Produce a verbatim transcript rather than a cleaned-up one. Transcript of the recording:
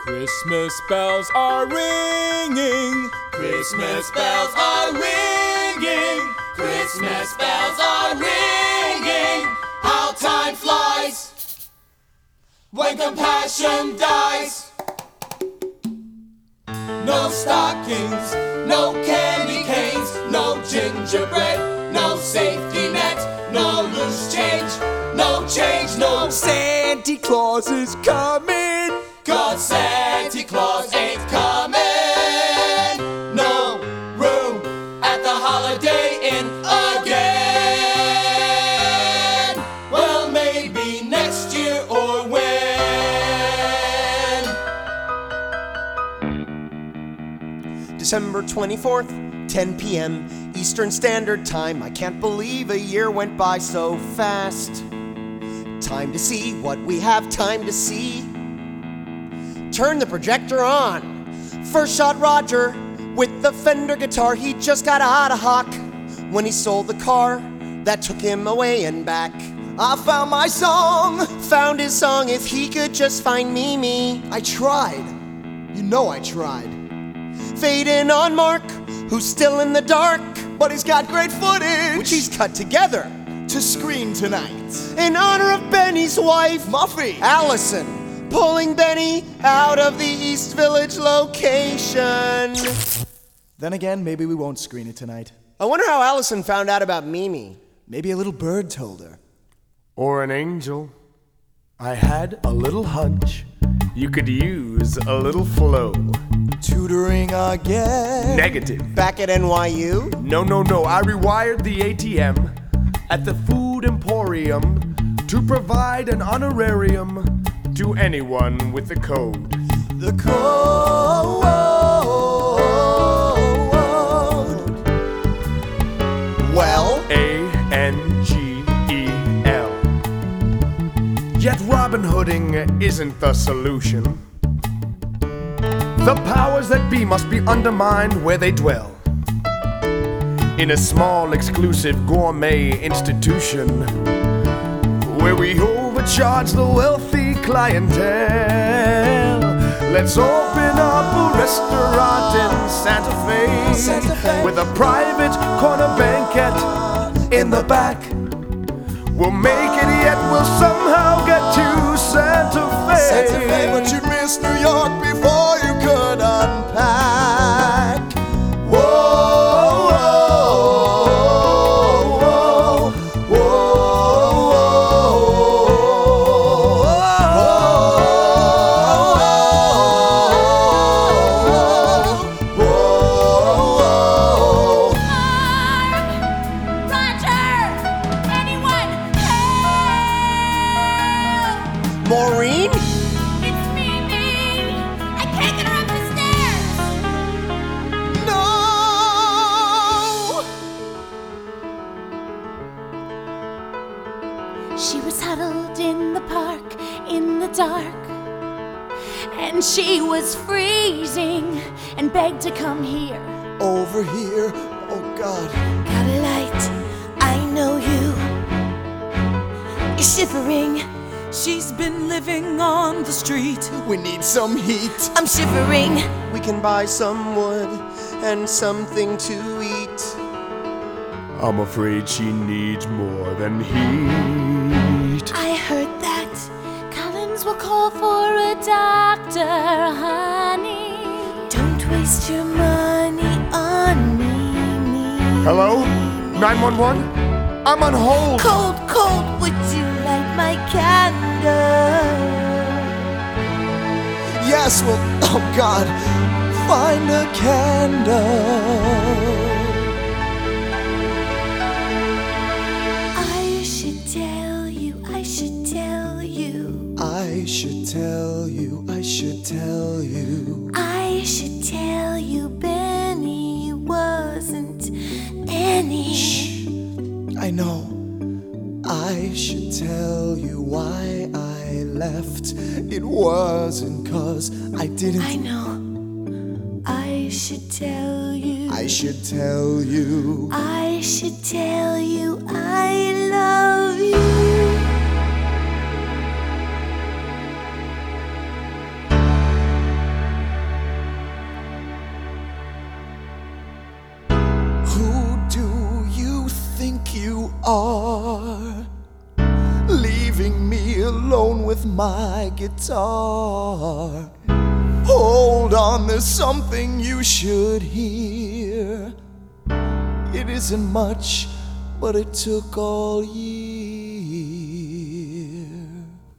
Christmas bells are ringing. Christmas bells are ringing. Christmas bells are ringing. How time flies when compassion dies. No stockings, no candy canes, no gingerbread, no safety net, no loose change, no change, no Santa Claus is coming, 'cause Santa Claus ain't coming. No room at the Holiday Inn again. Well, maybe next year or when. December twenty-fourth, ten p m Eastern Standard Time. I can't believe a year went by so fast. Time to see what we have time to see. Turn the projector on. First shot Roger with the Fender guitar. He just got out of hock when he sold the car that took him away and back. I found my song, found his song. If he could just find Mimi. I tried, you know I tried. Fade in on Mark, who's still in the dark, but he's got great footage, which he's cut together to screen tonight in honor of Benny's wife, Muffy, Allison, pulling Benny out of the East Village location. Then again, maybe we won't screen it tonight. I wonder how Allison found out about Mimi. Maybe a little bird told her. Or an angel. I had a little hunch you could use a little flow. Tutoring again. Negative. Back at N Y U? No, no, no. I rewired the A T M at the Food Emporium to provide an honorarium to anyone with the code. The code. Well? A N G E L. Yet Robin Hooding isn't the solution. The powers that be must be undermined where they dwell. In a small, exclusive gourmet institution where we overcharge the wealthy clientele. Let's open up a restaurant in Santa Fe, Santa Fe. with a private corner banquet in the back. We'll make it, yet we'll somehow get to Santa Fe. Santa Fe, but you missed New York before you could unpack. Whoa, whoa, whoa, whoa, whoa, whoa. Roger! Anyone help! Maureen? It's Mimi! I can't get her up the stairs! No! She was huddled in the park in the dark, and she was freezing and begged to come here. Over here, oh God. Got a light, I know you. You're shivering. She's been living on the street. We need some heat. I'm shivering. We can buy some wood and something to eat. I'm afraid she needs more than heat. I heard that Collins will call for a doctor, honey. Don't waste your money on me. Hello? nine one one? I'm on hold. Cold, cold, would you light my candle? Yes, well, oh God, find a candle. I should tell you, I should tell you. I should tell you, I should tell you. I should tell you Benny wasn't any. Shh, I know. I should tell you why I left. It wasn't 'cause I didn't. I know. I should tell you. I should tell you. I should tell you I love you. are, leaving me alone with my guitar. Hold on, there's something you should hear. It isn't much, but it took all year.